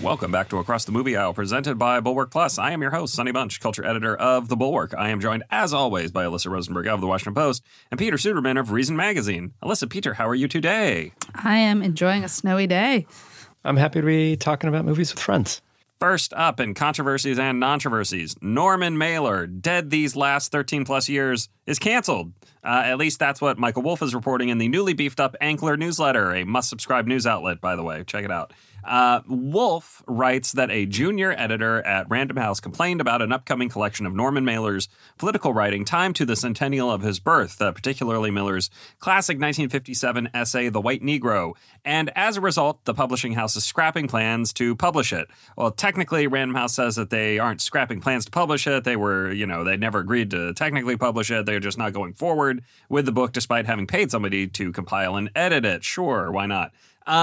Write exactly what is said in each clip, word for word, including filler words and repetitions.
Welcome back to Across the Movie Aisle, presented by Bulwark Plus. I am your host, Sonny Bunch, culture editor of The Bulwark. I am joined, as always, by Alyssa Rosenberg of The Washington Post and Peter Suderman of Reason Magazine. Alyssa, Peter, how are you today? I am enjoying a snowy day. I'm happy to be talking about movies with friends. First up in controversies and controversies, Norman Mailer, dead these last thirteen plus years, is canceled. Uh, at least that's what Michael Wolff is reporting in the newly beefed up Ankler newsletter, a must-subscribe news outlet, by the way. Check it out. Uh, Wolff writes that a junior editor at Random House complained about an upcoming collection of Norman Mailer's political writing timed to the centennial of his birth, uh, particularly Miller's classic nineteen fifty-seven essay, The White Negro. And as a result, the publishing house is scrapping plans to publish it. Well, technically, Random House says that they aren't scrapping plans to publish it. They were, you know, they never agreed to technically publish it. They're just not going forward with the book despite having paid somebody to compile and edit it. Sure, why not?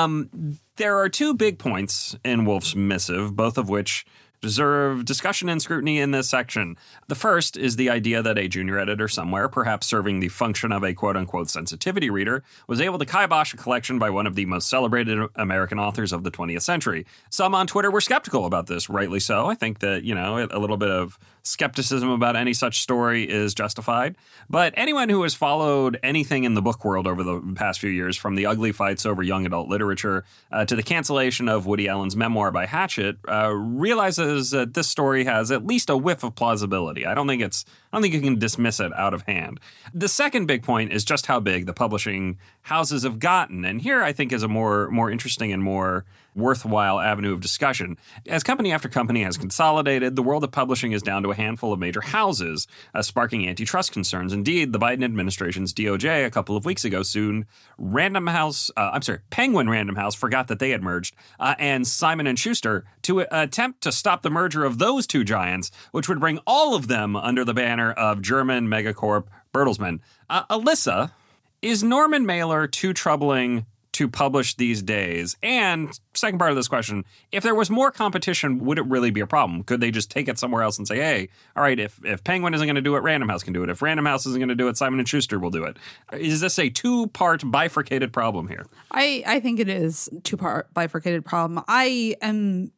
Um, there are two big points in Wolff's missive, both of which deserve discussion and scrutiny in this section. The first is the idea that a junior editor somewhere, perhaps serving the function of a quote-unquote sensitivity reader, was able to kibosh a collection by one of the most celebrated American authors of the twentieth century. Some on Twitter were skeptical about this, rightly so. I think that, you know, a little bit of skepticism about any such story is justified. But anyone who has followed anything in the book world over the past few years, from the ugly fights over young adult literature uh, to the cancellation of Woody Allen's memoir by Hachette, uh, realizes that this story has at least a whiff of plausibility. I don't think it's, I don't think you can dismiss it out of hand. The second big point is just how big the publishing houses have gotten. And here I think is a more, more interesting and more worthwhile avenue of discussion. As company after company has consolidated, the world of publishing is down to a handful of major houses, uh, sparking antitrust concerns. Indeed, the Biden administration's D O J a couple of weeks ago sued Random House, uh, I'm sorry, Penguin Random House, forgot that they had merged, uh, and Simon and Schuster to uh, attempt to stop the merger of those two giants, which would bring all of them under the banner of German megacorp Bertelsmann. Uh, Alyssa, is Norman Mailer too troubling to publish these days? And second part of this question, if there was more competition, would it really be a problem? Could they just take it somewhere else and say, hey, all right, if, if Penguin isn't going to do it, Random House can do it. If Random House isn't going to do it, Simon and Schuster will do it. Is this a two-part bifurcated problem here? I, I think it is a two-part bifurcated problem. I am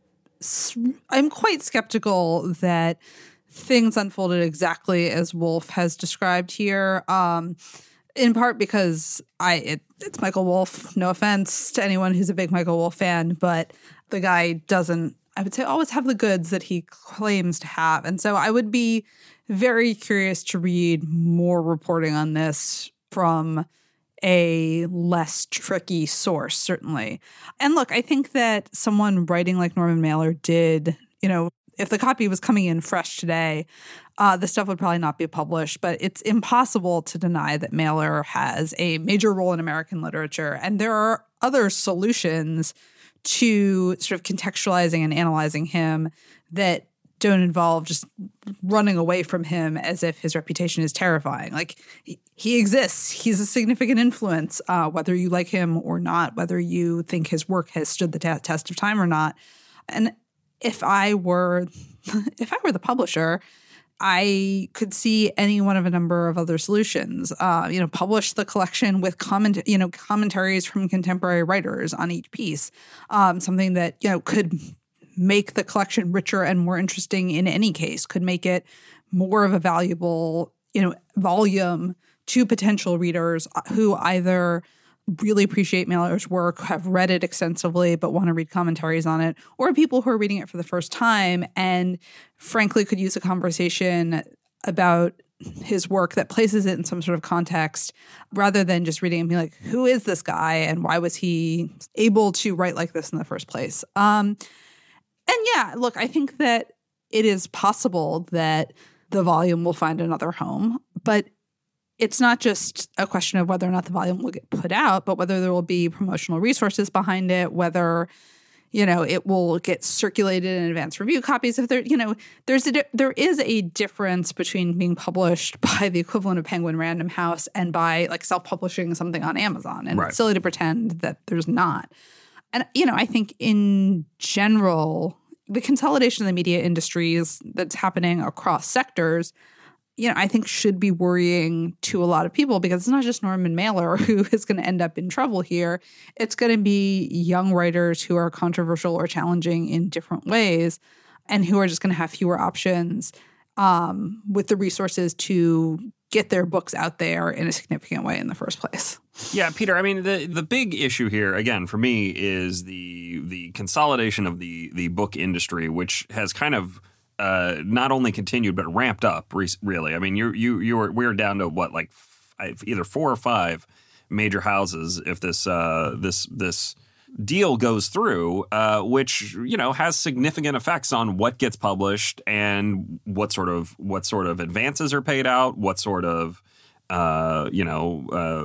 I'm quite skeptical that things unfolded exactly as Wolff has described here. Um, in part because I it, it's Michael Wolff. No offense to anyone who's a big Michael Wolff fan, but the guy doesn't, I would say, always have the goods that he claims to have. And so I would be very curious to read more reporting on this from a less tricky source, certainly. And look, I think that someone writing like Norman Mailer did, you know, if the copy was coming in fresh today, uh, the stuff would probably not be published. But it's impossible to deny that Mailer has a major role in American literature. And there are other solutions to sort of contextualizing and analyzing him that don't involve just running away from him as if his reputation is terrifying. Like, he, he exists. He's a significant influence, uh, whether you like him or not, whether you think his work has stood the t- test of time or not. And if I were, if I were the publisher, I could see any one of a number of other solutions. Uh, you know, publish the collection with comment, you know, commentaries from contemporary writers on each piece. Um, something that, you know, could make the collection richer and more interesting in any case, could make it more of a valuable, you know, volume to potential readers who either really appreciate Mailer's work, have read it extensively, but want to read commentaries on it, or people who are reading it for the first time and frankly could use a conversation about his work that places it in some sort of context rather than just reading and being like, who is this guy and why was he able to write like this in the first place? Um, and yeah, look, I think that it is possible that the volume will find another home, but it's not just a question of whether or not the volume will get put out, but whether there will be promotional resources behind it, whether, you know, it will get circulated in advance review copies. If there, you know, there's a, there is a difference between being published by the equivalent of Penguin Random House and by like self-publishing something on Amazon. And right. It's silly to pretend that there's not. And, you know, I think in general, the consolidation of the media industries that's happening across sectors, you know, I think should be worrying to a lot of people, because it's not just Norman Mailer who is going to end up in trouble here. It's going to be young writers who are controversial or challenging in different ways and who are just going to have fewer options um, with the resources to get their books out there in a significant way in the first place. Yeah, Peter, I mean, the the big issue here, again, for me, is the the consolidation of the the book industry, which has kind of uh, not only continued but ramped up, re- really. I mean, you you you were we're down to what, like f- either four or five major houses if this uh, this this deal goes through, uh, which, you know, has significant effects on what gets published and what sort of what sort of advances are paid out, what sort of Uh, you know,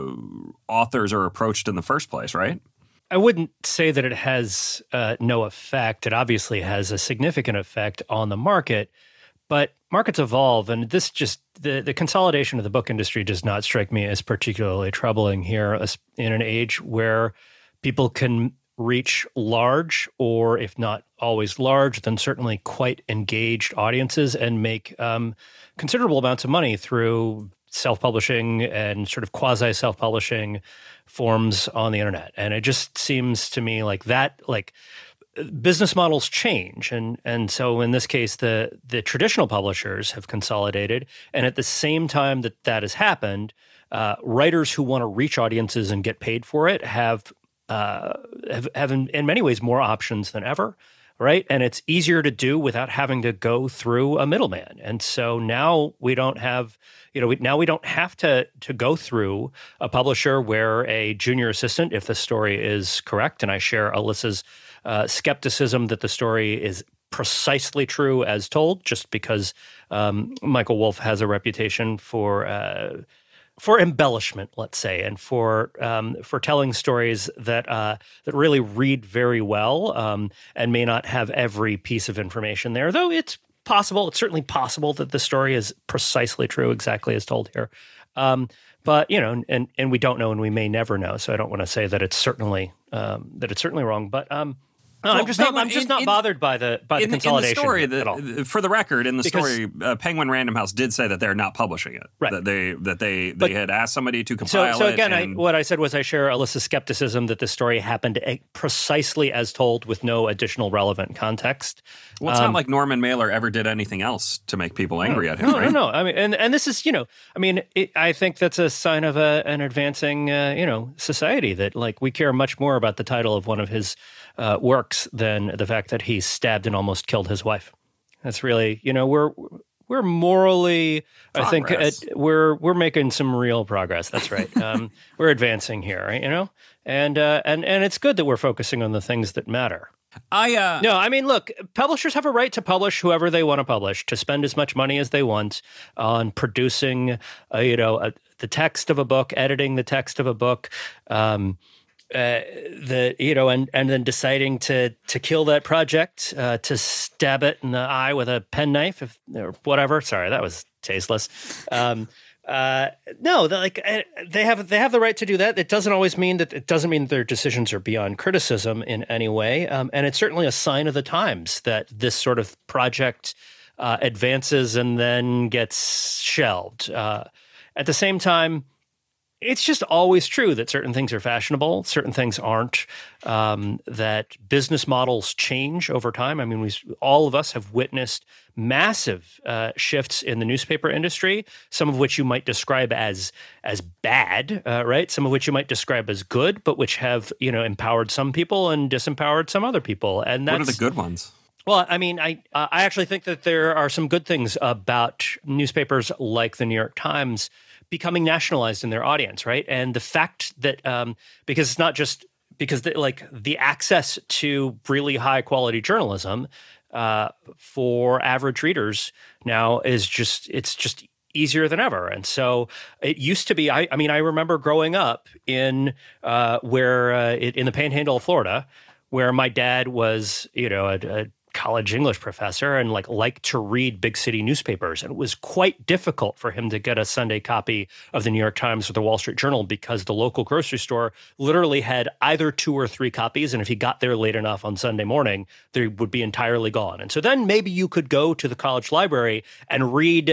uh, authors are approached in the first place, right? I wouldn't say that it has uh, no effect. It obviously has a significant effect on the market, but markets evolve, and this just the the consolidation of the book industry does not strike me as particularly troubling here in an age where people can reach large, or if not always large, then certainly quite engaged audiences and make um, considerable amounts of money through self-publishing and sort of quasi-self-publishing forms on the internet. And it just seems to me like that, like business models change. And and so in this case, the the traditional publishers have consolidated. And at the same time that that has happened, uh, writers who want to reach audiences and get paid for it have, uh, have, have in, in many ways more options than ever. Right. And it's easier to do without having to go through a middleman. And so now we don't have, you know, we, now we don't have to to go through a publisher where a junior assistant, if the story is correct, and I share Alyssa's uh, skepticism that the story is precisely true as told, just because um, Michael Wolff has a reputation for uh, for embellishment, let's say, and for um, for telling stories that uh, that really read very well um, and may not have every piece of information there, though it's possible. It's certainly possible that the story is precisely true, exactly as told here. Um, but you know, and and we don't know, and we may never know. So I don't want to say that it's certainly um, that it's certainly wrong. But um, no, well, I'm just Penguin, not. I'm just in, not in, bothered by the by the in, consolidation in the story. at all. The, for the record, in the Because, story, uh, Penguin Random House did say that they're not publishing it. Right. That they that they they But, had asked somebody to compile so, so again, it. I, And, what I said was I share Alyssa's skepticism that this story happened precisely as told with no additional relevant context. well, it's um, not like Norman Mailer ever did anything else to make people angry at him, No, right? no, no. I mean, and, and this is, you know, I mean, it, I think that's a sign of a, an advancing, uh, you know, society that, like, we care much more about the title of one of his uh, works than the fact that he stabbed and almost killed his wife. That's really, you know, we're we're morally, Progress. I think, at, we're we're making some real progress. That's right. Um, we're advancing here, right, you know, and uh, and and it's good that we're focusing on the things that matter. I uh, No, I mean, look, publishers have a right to publish whoever they want to publish, to spend as much money as they want on producing, uh, you know, a, the text of a book, editing the text of a book, um, uh, the you know, and and then deciding to to kill that project, uh, to stab it in the eye with a penknife, if or whatever. Sorry, that was tasteless. Um, Uh, no, like they have they have the right to do that. It doesn't always mean that it doesn't mean that their decisions are beyond criticism in any way. Um, and it's certainly a sign of the times that this sort of project uh, advances and then gets shelved. Uh, at the same time, it's just always true that certain things are fashionable, certain things aren't, um, that business models change over time. I mean, we all of us have witnessed massive uh, shifts in the newspaper industry, some of which you might describe as as bad, uh, right? Some of which you might describe as good, but which have, you know, empowered some people and disempowered some other people. And that's, what are the good ones? Well, I mean, I uh, I actually think that there are some good things about newspapers like the New York Times becoming nationalized in their audience, right? And the fact that um, because it's not just because the, like the access to really high quality journalism uh, for average readers now is just it's just easier than ever. And so it used to be. I, I mean, I remember growing up in uh, where uh, it, in the Panhandle of Florida, where my dad was, you know, a, a college English professor and like liked to read big city newspapers. And it was quite difficult for him to get a Sunday copy of the New York Times or the Wall Street Journal because the local grocery store literally had either two or three copies. And if he got there late enough on Sunday morning, they would be entirely gone. And so then maybe you could go to the college library and read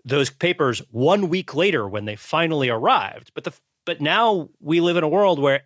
those papers one week later when they finally arrived. But the but now we live in a world where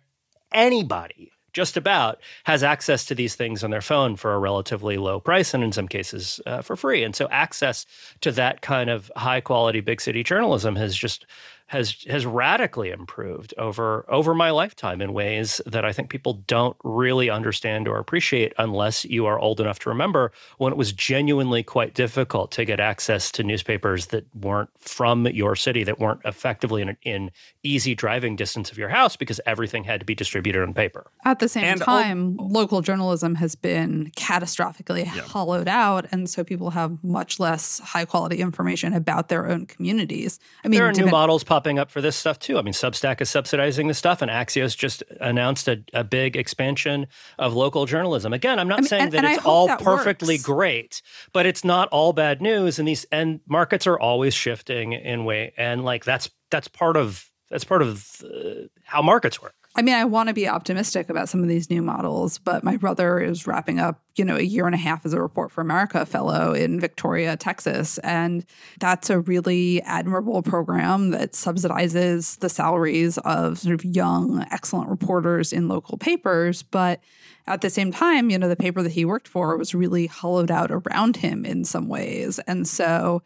anybody just about has access to these things on their phone for a relatively low price, and in some cases uh, for free. And so access to that kind of high quality big city journalism has just has has radically improved over over my lifetime in ways that I think people don't really understand or appreciate unless you are old enough to remember when it was genuinely quite difficult to get access to newspapers that weren't from your city, that weren't effectively in, in easy driving distance of your house, because everything had to be distributed on paper. At the same And time, all, local journalism has been catastrophically yeah. hollowed out, and so people have much less high quality information about their own communities. I mean, there are different- new models popping up for this stuff too. I mean, Substack is subsidizing this stuff, and Axios just announced a, a big expansion of local journalism. Again, I'm not I mean, saying and, that and it's all that perfectly works. great, but it's not all bad news. And these and markets are always shifting in way, and like that's that's part of that's part of uh, how markets work. I mean, I want to be optimistic about some of these new models, but my brother is wrapping up, you know, a year and a half as a Report for America fellow in Victoria, Texas. And that's a really admirable program that subsidizes the salaries of sort of young, excellent reporters in local papers. But at the same time, you know, the paper that he worked for was really hollowed out around him in some ways. And so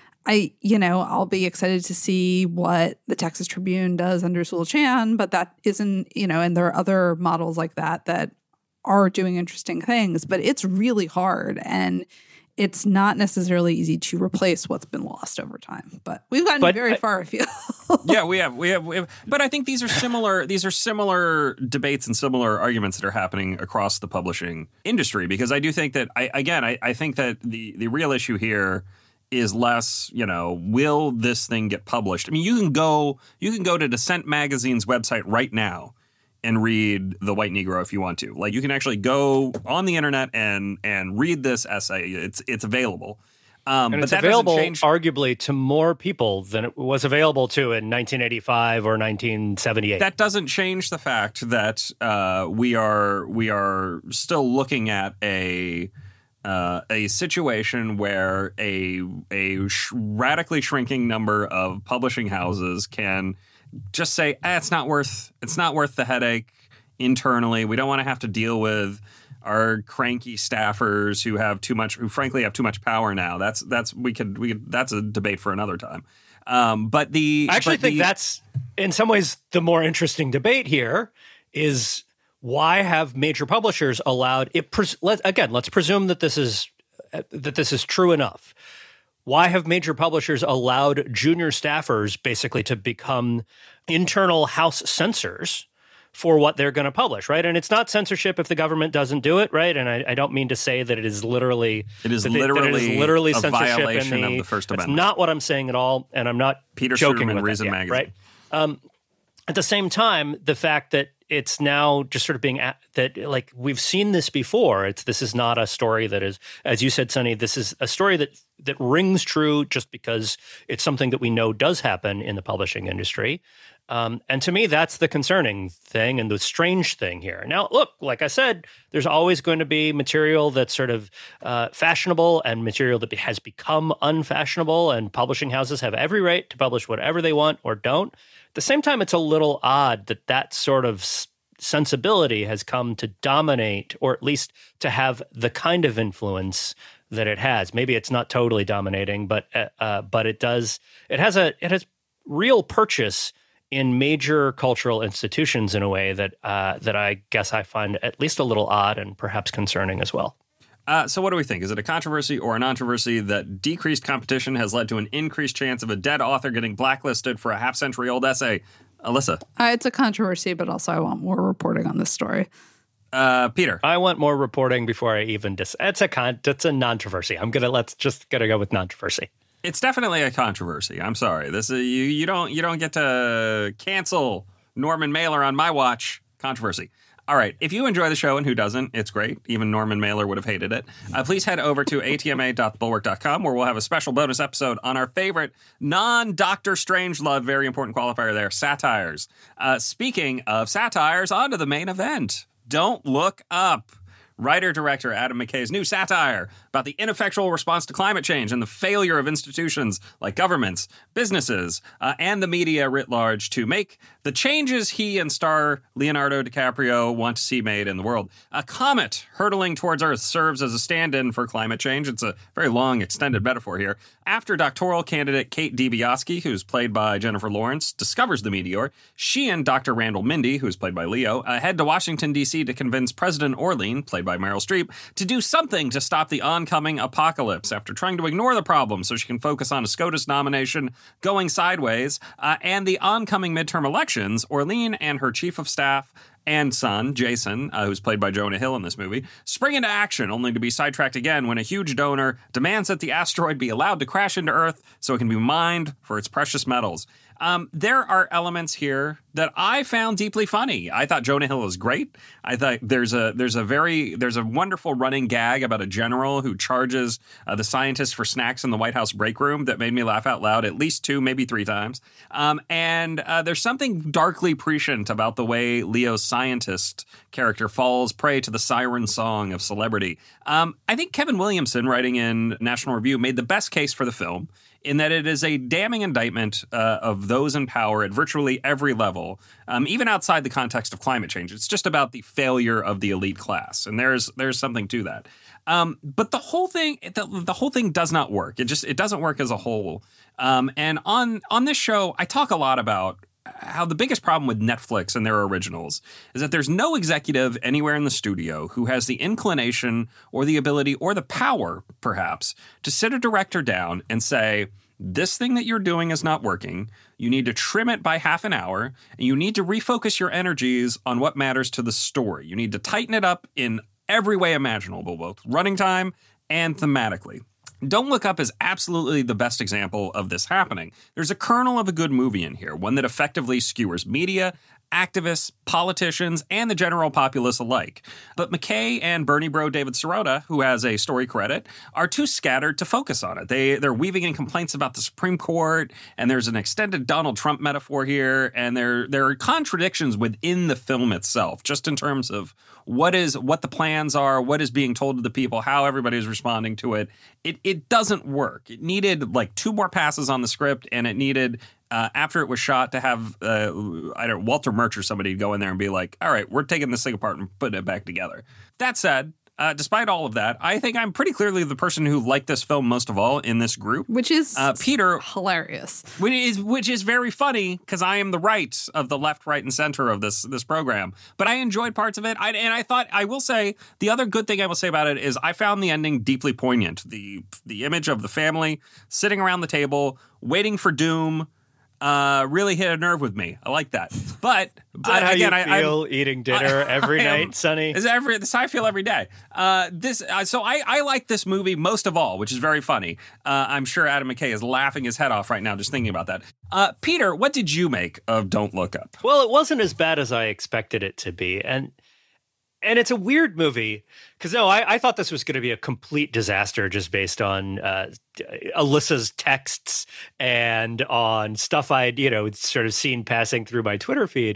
I, you know, I'll be excited to see what the Texas Tribune does under Sewell Chan, but that isn't, you know, and there are other models like that that are doing interesting things, but it's really hard and it's not necessarily easy to replace what's been lost over time. But we've gotten but, very uh, far afield. yeah, we have, we have, we have. But I think these are similar. These are similar debates and similar arguments that are happening across the publishing industry. Because I do think that, I again, I, I think that the the real issue here is less, you know, will this thing get published? I mean, you can go, you can go to Dissent Magazine's website right now and read The White Negro if you want to. Like, you can actually go on the internet and and read this essay. It's it's available. Um, and but it's that available, change... arguably, to more people than it was available to in nineteen eighty-five or nineteen seventy-eight. That doesn't change the fact that uh, we are we are still looking at a uh, a situation where a a sh- radically shrinking number of publishing houses can just say, eh, it's not worth it's not worth the headache internally. We don't want to have to deal with our cranky staffers who have too much, who frankly have too much power now. That's that's we could we could, that's a debate for another time. Um, but the I actually but think the, that's in some ways the more interesting debate here is why have major publishers allowed it? Pres- let, again, let's presume that this is uh, that this is true enough. Why have major publishers allowed junior staffers basically to become internal house censors for what they're going to publish, right? And it's not censorship if the government doesn't do it, right? And I, I don't mean to say that it is literally it is that they, literally, that it is literally a censorship violation in the, of the First That's Amendment. not what I'm saying at all, and I'm not Peter joking Suderman, with Reason that yet, Magazine. right? Um, at the same time, the fact that it's now just sort of being at, that like we've seen this before. It's this is not a story that is, as you said, Sunny. This is a story that that rings true just because it's something that we know does happen in the publishing industry. Um, and to me, that's the concerning thing and the strange thing here. Now, look, like I said, there's always going to be material that's sort of uh, fashionable and material that has become unfashionable, and publishing houses have every right to publish whatever they want or don't. At the same time, it's a little odd that that sort of sensibility has come to dominate, or at least to have the kind of influence that it has. Maybe it's not totally dominating, but uh, uh, but it does. It has a it has real purchase in major cultural institutions in a way that uh, that I guess I find at least a little odd and perhaps concerning as well. Uh, so what do we think? Is it a controversy or a controversy that decreased competition has led to an increased chance of a dead author getting blacklisted for a half-century-old essay? Alyssa? Uh, it's a controversy, but also I want more reporting on this story. Uh, Peter? I want more reporting before I even dis. It's a con. It's a controversy. I'm gonna let's just gonna go with controversy. It's definitely a controversy. I'm sorry. This is, you you don't you don't get to cancel Norman Mailer on my watch. Controversy. All right. If you enjoy the show, and who doesn't, it's great. Even Norman Mailer would have hated it. Uh, please head over to a t m a dot bulwark dot com, where we'll have a special bonus episode on our favorite non-Doctor Strangelove, very important qualifier there, satires. Uh, speaking of satires, on to the main event. Don't Look Up. writer-director Adam McKay's new satire about the ineffectual response to climate change and the failure of institutions like governments, businesses, uh, and the media writ large to make the changes he and star Leonardo DiCaprio want to see made in the world. A comet hurtling towards Earth serves as a stand-in for climate change. It's a very long, extended metaphor here. After doctoral candidate Kate DiBiase, who's played by Jennifer Lawrence, discovers the meteor, she and Doctor Randall Mindy, who's played by Leo, uh, head to Washington, D C to convince President Orlean, played by Meryl Streep, to do something to stop the oncoming apocalypse after trying to ignore the problem so she can focus on a SCOTUS nomination going sideways uh, and the oncoming midterm elections. Orlean and her chief of staff and son, Jason, uh, who's played by Jonah Hill in this movie, spring into action only to be sidetracked again when a huge donor demands that the asteroid be allowed to crash into Earth so it can be mined for its precious metals. Um, there are elements here that I found deeply funny. I thought Jonah Hill was great. I thought there's a there's a very there's a wonderful running gag about a general who charges uh, the scientists for snacks in the White House break room that made me laugh out loud at least two, maybe three times. Um, and uh, there's something darkly prescient about the way Leo's scientist character falls prey to the siren song of celebrity. Um, I think Kevin Williamson, writing in National Review, made the best case for the film, in that it is a damning indictment uh, of those in power at virtually every level, um, even outside the context of climate change. It's just about the failure of the elite class, and there's there's something to that. Um, but the whole thing, the, the whole thing does not work. It just it doesn't work as a whole. Um, and on on this show, I talk a lot about how the biggest problem with Netflix and their originals is that there's no executive anywhere in the studio who has the inclination or the ability or the power, perhaps, to sit a director down and say, this thing that you're doing is not working. You need to trim it by half an hour, and you need to refocus your energies on what matters to the story. You need to tighten it up in every way imaginable, both running time and thematically. Don't Look Up is absolutely the best example of this happening. There's a kernel of a good movie in here, one that effectively skewers media, activists, politicians, and the general populace alike. But McKay and Bernie bro David Sirota, who has a story credit, are too scattered to focus on it. They, they're weaving in complaints about the Supreme Court, and there's an extended Donald Trump metaphor here, and there, there are contradictions within the film itself, just in terms of what is what the plans are, what is being told to the people, how everybody's responding to it. It it doesn't work. It needed like two more passes on the script, and it needed uh, after it was shot to have uh, I don't know, Walter Murch or somebody go in there and be like, all right, we're taking this thing apart and putting it back together. That said, Uh, despite all of that, I think I'm pretty clearly the person who liked this film most of all in this group. Which is uh, Peter, hilarious. Which is which is very funny because I am the right of the left, right, and center of this this program. But I enjoyed parts of it, I, and I thought I will say the other good thing I will say about it is I found the ending deeply poignant. The the image of the family sitting around the table waiting for doom. Uh, really hit a nerve with me. I like that. But, but uh, how again, you feel I, eating dinner I, every I am, night, Sonny? Is every this is how I feel every day. Uh, this uh, so I I like this movie most of all, which is very funny. Uh, I'm sure Adam McKay is laughing his head off right now just thinking about that. Uh, Peter, what did you make of Don't Look Up? Well, it wasn't as bad as I expected it to be, and. And it's a weird movie because, no, I, I thought this was going to be a complete disaster just based on uh, Alyssa's texts and on stuff I'd, you know, sort of seen passing through my Twitter feed.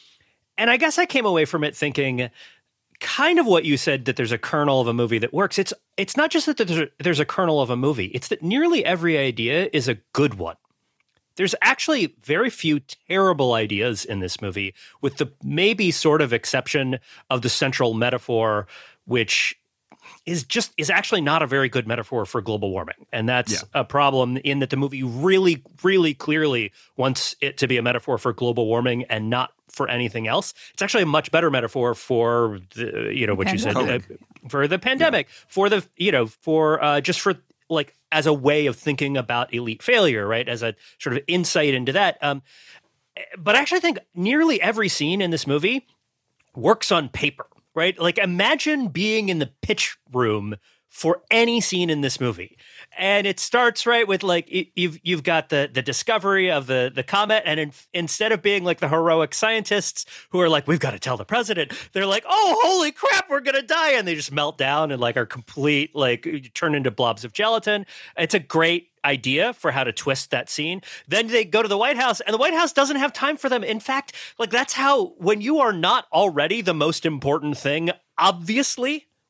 And I guess I came away from it thinking kind of what you said, that there's a kernel of a movie that works. It's it's not just that there's a, there's a kernel of a movie. It's that nearly every idea is a good one. There's actually very few terrible ideas in this movie, with the maybe sort of exception of the central metaphor, which is just is actually not a very good metaphor for global warming. And that's yeah. a problem in that the movie really, really clearly wants it to be a metaphor for global warming and not for anything else. It's actually a much better metaphor for the, you know, what pandemic. you said, uh, for the pandemic, yeah. for the, you know, for uh, just for like as a way of thinking about elite failure, right? As a sort of insight into that. Um, but I actually think nearly every scene in this movie works on paper, right? Like imagine being in the pitch room for any scene in this movie. And it starts right with like, you've you've got the the discovery of the, the comet. And in, instead of being like the heroic scientists who are like, we've got to tell the president, they're like, oh, holy crap, we're going to die. And they just melt down and like are complete, like turn into blobs of gelatin. It's a great idea for how to twist that scene. Then they go to the White House and the White House doesn't have time for them. In fact, like that's how, when you are not already the most important thing, obviously,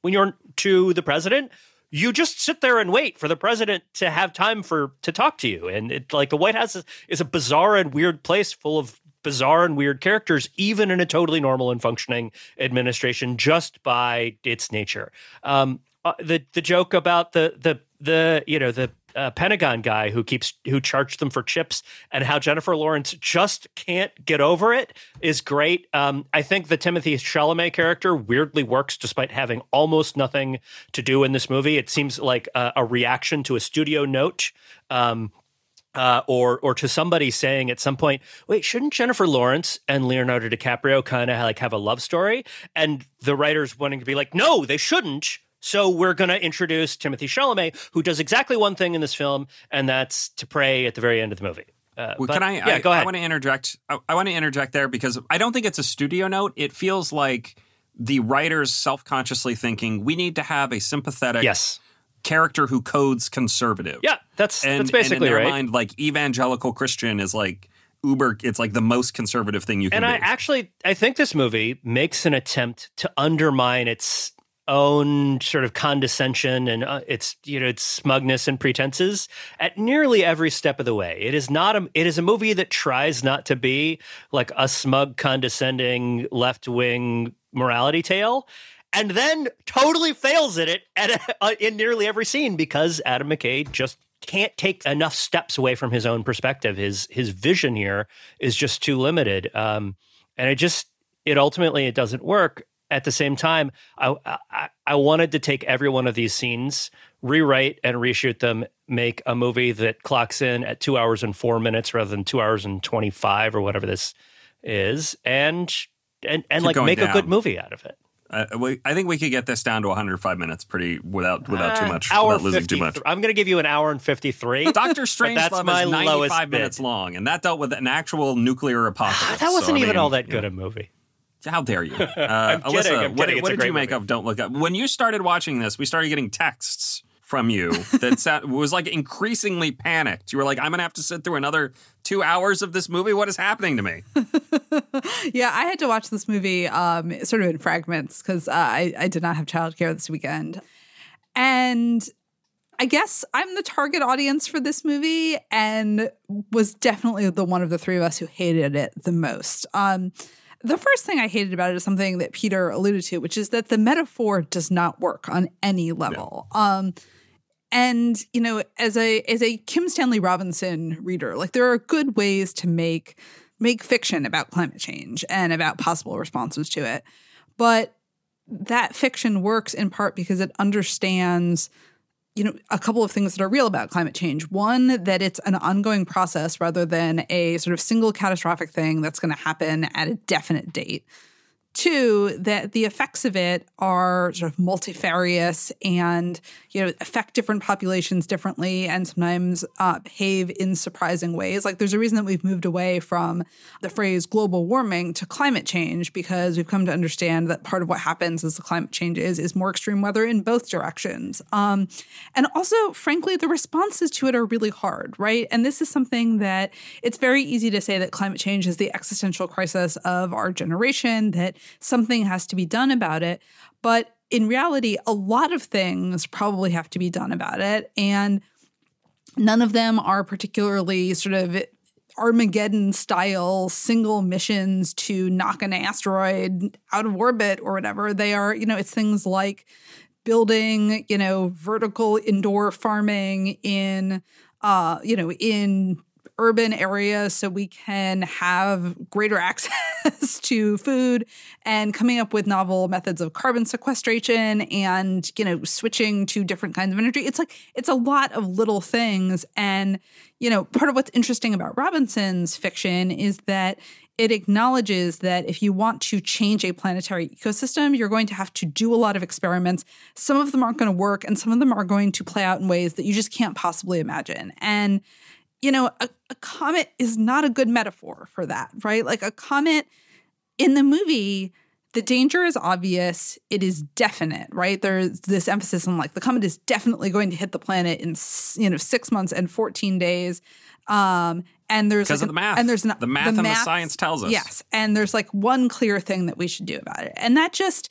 when you're to the president, you just sit there and wait for the president to have time for to talk to you. And it, like the White House is, is a bizarre and weird place full of bizarre and weird characters, even in a totally normal and functioning administration, just by its nature. Um, uh, the the joke about the the the you know the uh, Pentagon guy who keeps who charged them for chips and how Jennifer Lawrence just can't get over it is great. Um, I think the Timothée Chalamet character weirdly works despite having almost nothing to do in this movie. It seems like a, a reaction to a studio note. Um, Uh, or or to somebody saying at some point, wait, shouldn't Jennifer Lawrence and Leonardo DiCaprio kind of like have a love story? And the writers wanting to be like, no, they shouldn't. So we're going to introduce Timothée Chalamet, who does exactly one thing in this film, and that's to pray at the very end of the movie. Uh, well, but, can I? Yeah, I, go ahead. I want to interject. I, I want to interject there because I don't think it's a studio note. It feels like the writers self-consciously thinking we need to have a sympathetic yes. character who codes conservative. Yeah, that's and, that's basically and in their right. mind, like evangelical Christian is like uber. It's like the most conservative thing you can. And be. I actually, I think this movie makes an attempt to undermine its own sort of condescension and uh, its you know its smugness and pretenses at nearly every step of the way. It is not a. It is a movie that tries not to be like a smug, condescending left wing morality tale. And then totally fails at it at a, in nearly every scene because Adam McKay just can't take enough steps away from his own perspective. His his vision here is just too limited, um, and it just it ultimately it doesn't work. At the same time, I, I I wanted to take every one of these scenes, rewrite and reshoot them, make a movie that clocks in at two hours and four minutes rather than two hours and twenty five or whatever this is, and and and Keep like make down. a good movie out of it. Uh, we, I think we could get this down to one hundred five minutes pretty without without too Uh, much, hour without losing too much. I'm going to give you an hour and fifty-three. Doctor Strange that's Love my is lowest ninety-five bid. minutes long, and that dealt with an actual nuclear apocalypse. That wasn't So, I even mean, all that you good know, a movie. How dare you? Uh, I'm kidding, Alyssa, I'm what, kidding. It's what a did great you make movie. of Don't Look Up? When you started watching this, we started getting texts from you that sat, was like increasingly panicked. You were like, I'm going to have to sit through another two hours of this movie? What is happening to me? Yeah, I had to watch this movie um, sort of in fragments because uh, I, I did not have childcare this weekend. And I guess I'm the target audience for this movie and was definitely the one of the three of us who hated it the most. Um, the first thing I hated about it is something that Peter alluded to, which is that the metaphor does not work on any level. Yeah. Um, and, you know, as a as a Kim Stanley Robinson reader, like there are good ways to make make fiction about climate change and about possible responses to it. But that fiction works in part because it understands, you know, a couple of things that are real about climate change. One, that it's an ongoing process rather than a sort of single catastrophic thing that's going to happen at a definite date. Two, that the effects of it are sort of multifarious and, you know, affect different populations differently and sometimes uh, behave in surprising ways. Like there's a reason that we've moved away from the phrase global warming to climate change because we've come to understand that part of what happens as the climate changes is more extreme weather in both directions. Um, and also, frankly, the responses to it are really hard, right? And this is something that it's very easy to say that climate change is the existential crisis of our generation, that something has to be done about it. But in reality, a lot of things probably have to be done about it. And none of them are particularly sort of Armageddon-style single missions to knock an asteroid out of orbit or whatever. They are, you know, it's things like building, you know, vertical indoor farming in, uh, you know, in urban areas so we can have greater access to food and coming up with novel methods of carbon sequestration and, you know, switching to different kinds of energy. It's like, it's a lot of little things. And, you know, part of what's interesting about Robinson's fiction is that it acknowledges that if you want to change a planetary ecosystem, you're going to have to do a lot of experiments. Some of them aren't going to work and some of them are going to play out in ways that you just can't possibly imagine. And you know, a, a comet is not a good metaphor for that, right? Like a comet in the movie, the danger is obvious. It is definite, right? There's this emphasis on like the comet is definitely going to hit the planet in, you know, six months and fourteen days. Um, and there's because like of the math. And there's an, the math the and math, the science tells us. Yes. And there's like one clear thing that we should do about it. And that just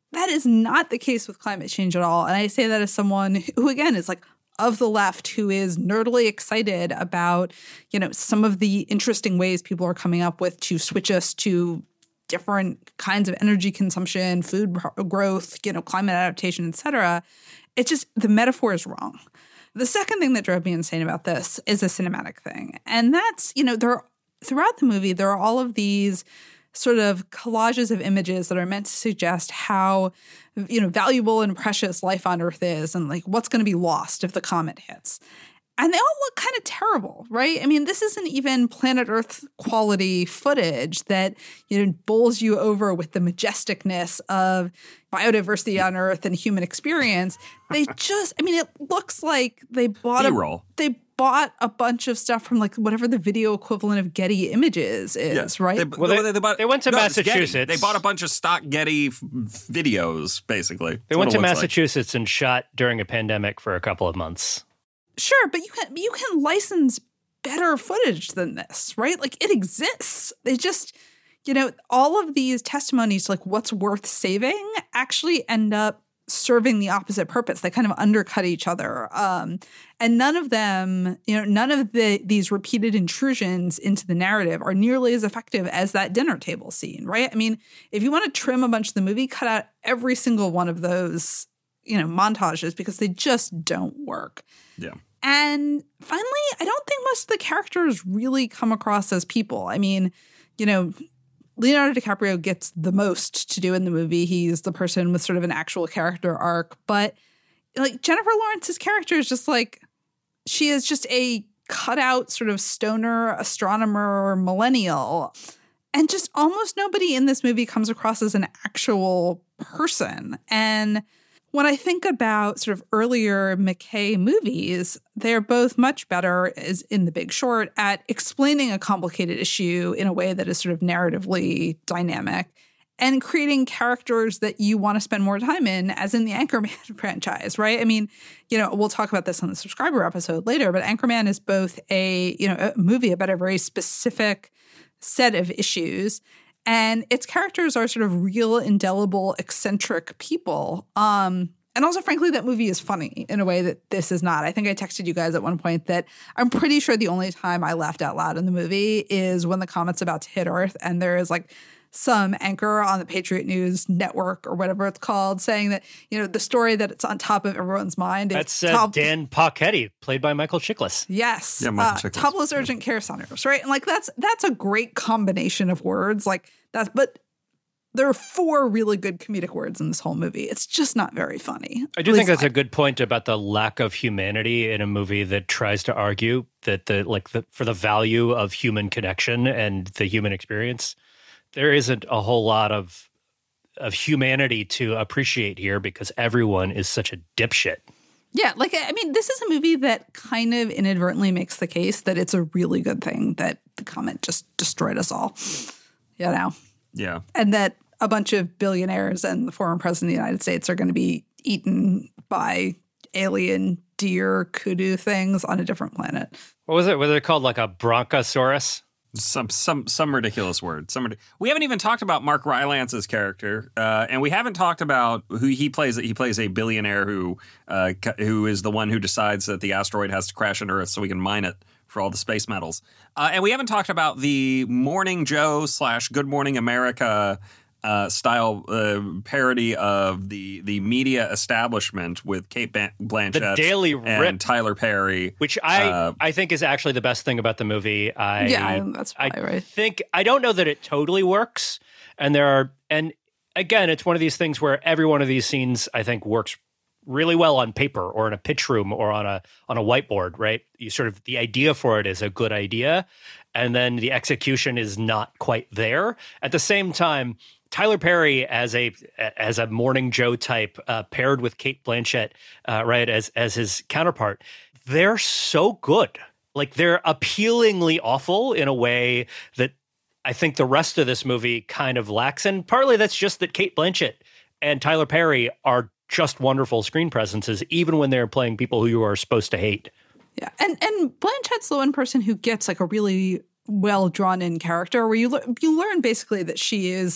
that is not the case with climate change at all. And I say that as someone who, again, is like of the left, who is nerdily excited about, you know, some of the interesting ways people are coming up with to switch us to different kinds of energy consumption, food growth, you know, climate adaptation, et cetera. It's just the metaphor is wrong. The second thing that drove me insane about this is a cinematic thing. And that's, you know, there are, throughout the movie, there are all of these sort of collages of images that are meant to suggest how, you know, valuable and precious life on Earth is and like what's going to be lost if the comet hits. And they all look kind of terrible, right? I mean, this isn't even planet Earth quality footage that, you know, bowls you over with the majesticness of biodiversity on Earth and human experience. They just, I mean, it looks like they bought B-roll. a, they bought a bunch of stuff from like whatever the video equivalent of Getty Images is, yeah. right? They, well, they, they, bought, they went to no, Massachusetts. They bought a bunch of stock Getty f- videos, basically. That's they went to Massachusetts like. and shot during a pandemic for a couple of months. Sure, but you can you can license better footage than this, right? Like it exists. They just, you know, all of these testimonies, like what's worth saving, actually end up serving the opposite purpose. They kind of undercut each other, um, and none of them, you know, none of the these repeated intrusions into the narrative are nearly as effective as that dinner table scene, right? I mean, if you want to trim a bunch of the movie, cut out every single one of those, you know, montages because they just don't work. Yeah. And finally, I don't think most of the characters really come across as people. I mean, you know, Leonardo DiCaprio gets the most to do in the movie. He's the person with sort of an actual character arc. But like Jennifer Lawrence's character is just like, she is just a cutout sort of stoner astronomer or millennial. And just almost nobody in this movie comes across as an actual person. And when I think about sort of earlier McKay movies, they're both much better, as in The Big Short, at explaining a complicated issue in a way that is sort of narratively dynamic and creating characters that you want to spend more time in, as in the Anchorman franchise, right? I mean, you know, we'll talk about this on the subscriber episode later, but Anchorman is both a, you know, a movie about a very specific set of issues. And its characters are sort of real, indelible, eccentric people. Um, and also, frankly, that movie is funny in a way that this is not. I think I texted you guys at one point that I'm pretty sure the only time I laughed out loud in the movie is when the comet's about to hit Earth and there is like some anchor on the Patriot News Network or whatever it's called saying that, you know, the story that it's on top of everyone's mind is That's uh, top- Dan Paquetti, played by Michael Chiklis. Yes. Yeah, Michael uh, Chiklis. Topless urgent care centers, right? And like that's that's a great combination of words. Like that's but there are four really good comedic words in this whole movie. It's just not very funny. I do think that's a good point about the lack of humanity in a movie that tries to argue that the like the for the value of human connection and the human experience. There isn't a whole lot of of humanity to appreciate here because everyone is such a dipshit. Yeah, like, I mean, this is a movie that kind of inadvertently makes the case that it's a really good thing that the comet just destroyed us all, you know? Yeah. And that a bunch of billionaires and the former president of the United States are going to be eaten by alien deer kudu things on a different planet. What was it? Was it called like a bronchosaurus? Some some some ridiculous word. Some ridic- we haven't even talked about Mark Rylance's character, uh, and we haven't talked about who he plays. He plays a billionaire who uh, who is the one who decides that the asteroid has to crash into Earth so we can mine it for all the space metals. Uh, and we haven't talked about the Morning Joe slash Good Morning America uh, style uh, parody of the the media establishment with Kate Ban- Blanchett, the Daily and Rip, Tyler Perry, which I uh, I think is actually the best thing about the movie. I, yeah, that's probably I right. think I don't know that it totally works, and there are and again, it's one of these things where every one of these scenes I think works really well on paper or in a pitch room or on a on a whiteboard, right? You sort of the idea for it is a good idea, and then the execution is not quite there. At the same time, Tyler Perry as a as a Morning Joe type, uh, paired with Kate Blanchett, uh, right, as as his counterpart, they're so good. Like they're appealingly awful in a way that I think the rest of this movie kind of lacks. And partly that's just that Kate Blanchett and Tyler Perry are just wonderful screen presences, even when they're playing people who you are supposed to hate. Yeah, and and Blanchett's the one person who gets like a really well drawn in character, where you le- you learn basically that she is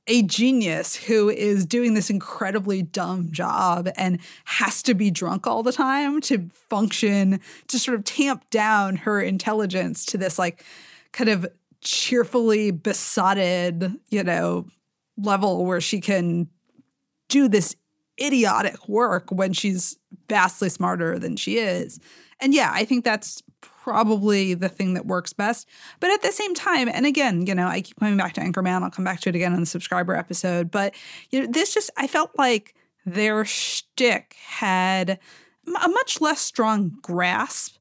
a genius who is doing this incredibly dumb job and has to be drunk all the time to function, to sort of tamp down her intelligence to this like kind of cheerfully besotted, you know, level where she can do this idiotic work when she's vastly smarter than she is. And yeah, I think that's probably the thing that works best. But at the same time, and again, you know, I keep coming back to Anchorman. I'll come back to it again on the subscriber episode. But, you know, this just, I felt like their shtick had a much less strong grasp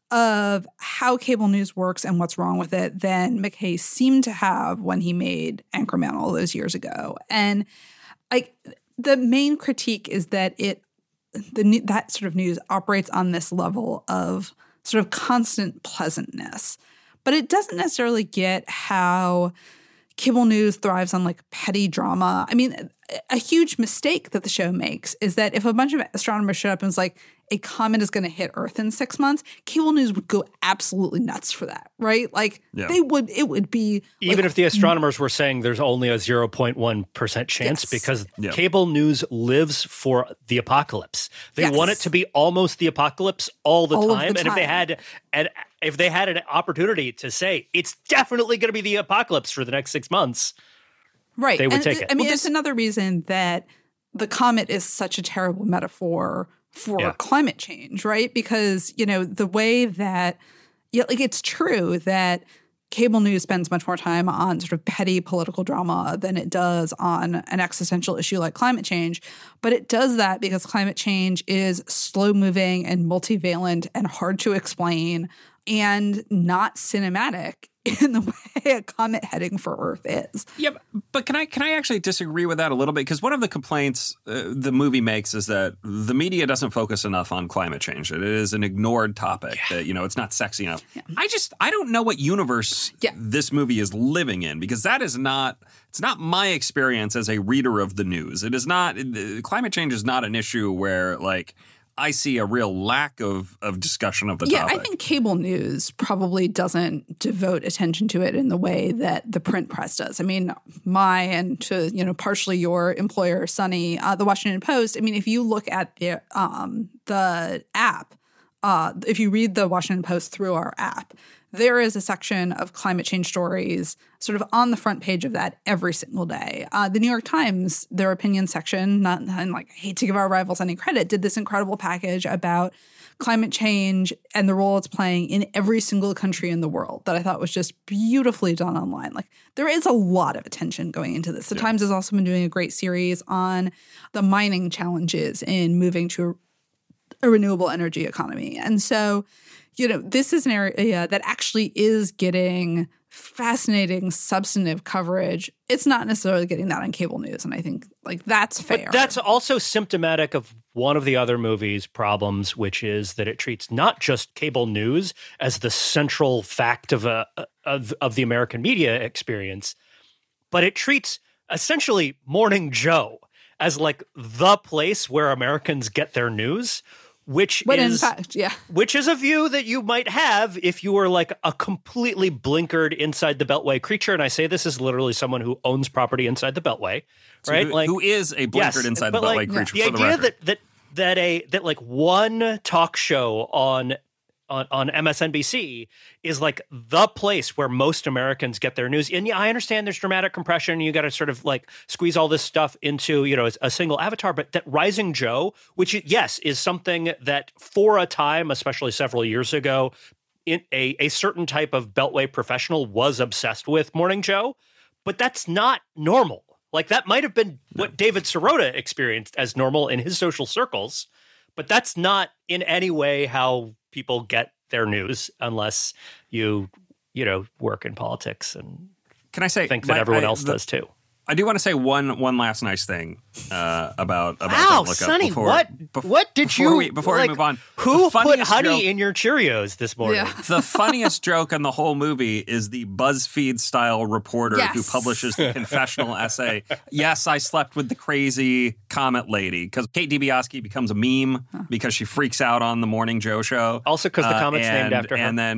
of how cable news works and what's wrong with it than McKay seemed to have when he made Anchorman all those years ago. And like the main critique is that it, the that sort of news operates on this level of sort of constant pleasantness. But it doesn't necessarily get how cable news thrives on like petty drama. I mean, a huge mistake that the show makes is that if a bunch of astronomers showed up and was like, a comet is going to hit Earth in six months, cable news would go absolutely nuts for that, right? Like yeah. they would, it would be even like, if the astronomers were saying there's only a zero point one percent chance yes. because yeah. cable news lives for the apocalypse. They yes. want it to be almost the apocalypse all the all time. The and time. if they had and if they had an opportunity to say it's definitely going to be the apocalypse for the next six months, right? They would and take it. I mean, well, it's this, another reason that the comet is such a terrible metaphor for yeah. climate change, right? Because, you know, the way that, yeah, like it's true that cable news spends much more time on sort of petty political drama than it does on an existential issue like climate change. But it does that because climate change is slow moving and multivalent and hard to explain and not cinematic in the way a comet heading for Earth is. Yeah, but can I can I actually disagree with that a little bit? Because one of the complaints uh, the movie makes is that the media doesn't focus enough on climate change. It is an ignored topic. Yeah. That, you know, it's not sexy enough. Yeah. I just I don't know what universe yeah. this movie is living in, because that is not it's not my experience as a reader of the news. It is not uh, climate change is not an issue where like I see a real lack of, of discussion of the yeah, topic. Yeah, I think cable news probably doesn't devote attention to it in the way that the print press does. I mean, my and to, you know, partially your employer, Sunny, uh, the Washington Post, I mean, if you look at the, um, the app, uh, if you read the Washington Post through our app, there is a section of climate change stories sort of on the front page of that every single day. Uh, the New York Times, their opinion section, not and like I hate to give our rivals any credit, did this incredible package about climate change and the role it's playing in every single country in the world that I thought was just beautifully done online. Like there is a lot of attention going into this. The yeah. Times has also been doing a great series on the mining challenges in moving to a, a renewable energy economy. And so, you know, this is an area that actually is getting fascinating, substantive coverage. It's not necessarily getting that on cable news. And I think, like, that's fair. But that's also symptomatic of one of the other movie's problems, which is that it treats not just cable news as the central fact of a of, of the American media experience, but it treats essentially Morning Joe as, like, the place where Americans get their news. Which but is, in fact, yeah. which is a view that you might have if you were like a completely blinkered inside the Beltway creature. And I say this as literally someone who owns property inside the Beltway, so right? Who, like who is a blinkered yes, inside the Beltway like, creature? The for the idea record. that that that a that like one talk show on. On, on M S N B C is like the place where most Americans get their news. And yeah, I understand there's dramatic compression. You got to sort of like squeeze all this stuff into, you know, a single avatar. But that Rising Joe, which, yes, is something that for a time, especially several years ago, in a, a certain type of Beltway professional was obsessed with Morning Joe. But that's not normal. Like that might have been no. what David Sirota experienced as normal in his social circles. But that's not in any way how people get their news unless you, you know, work in politics and can I say think that my, everyone I, else the, does too. I do want to say one one last nice thing uh, about about wow, Don't Look Sonny, Up before, what before, what did before you we, before like, we move on? Who put honey joke, in your Cheerios this morning? Yeah. The funniest joke in the whole movie is the BuzzFeed style reporter yes. who publishes the confessional essay. Yes, I slept with the crazy comet lady, because Kate DiBiase becomes a meme huh. because she freaks out on the Morning Joe show. Also because the uh, comet's and, named after her. And then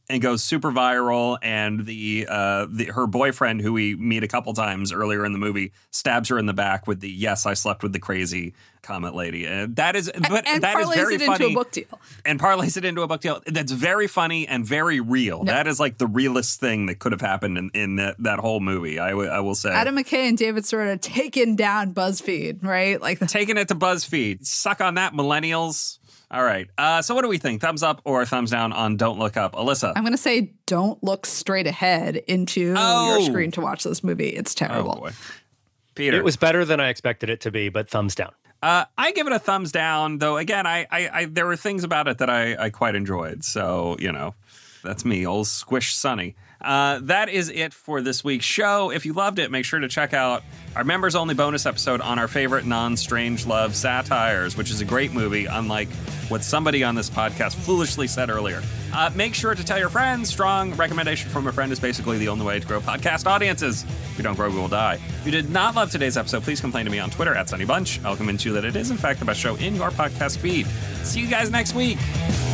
and goes super viral, and the uh the, her boyfriend, who we meet a couple times earlier in the movie, stabs her in the back with the "Yes, I slept with the crazy Comet lady." And that is but and that is very it funny. Into a book deal. And parlays it into a book deal. That's very funny and very real. No. That is like the realest thing that could have happened in, in that, that whole movie, I, w- I will say. Adam McKay and David Soretta taking down BuzzFeed, right? Like the- Taking it to BuzzFeed. Suck on that, millennials. All right. Uh, so what do we think? Thumbs up or thumbs down on Don't Look Up? Alyssa? I'm going to say don't look straight ahead into Oh. your screen to watch this movie. It's terrible. Oh, boy. Peter? It was better than I expected it to be, but thumbs down. Uh, I give it a thumbs down, though. Again, I, I, I there were things about it that I, I quite enjoyed. So, you know, that's me, old Squish Sonny. Uh, that is it for this week's show. If you loved it, make sure to check out our members-only bonus episode on our favorite non-Strangelove satires, which is a great movie, unlike what somebody on this podcast foolishly said earlier. Uh, make sure to tell your friends. Strong recommendation from a friend is basically the only way to grow podcast audiences. If we don't grow, we will die. If you did not love today's episode, please complain to me on Twitter at Sunny Bunch. I'll convince you that it is, in fact, the best show in your podcast feed. See you guys next week.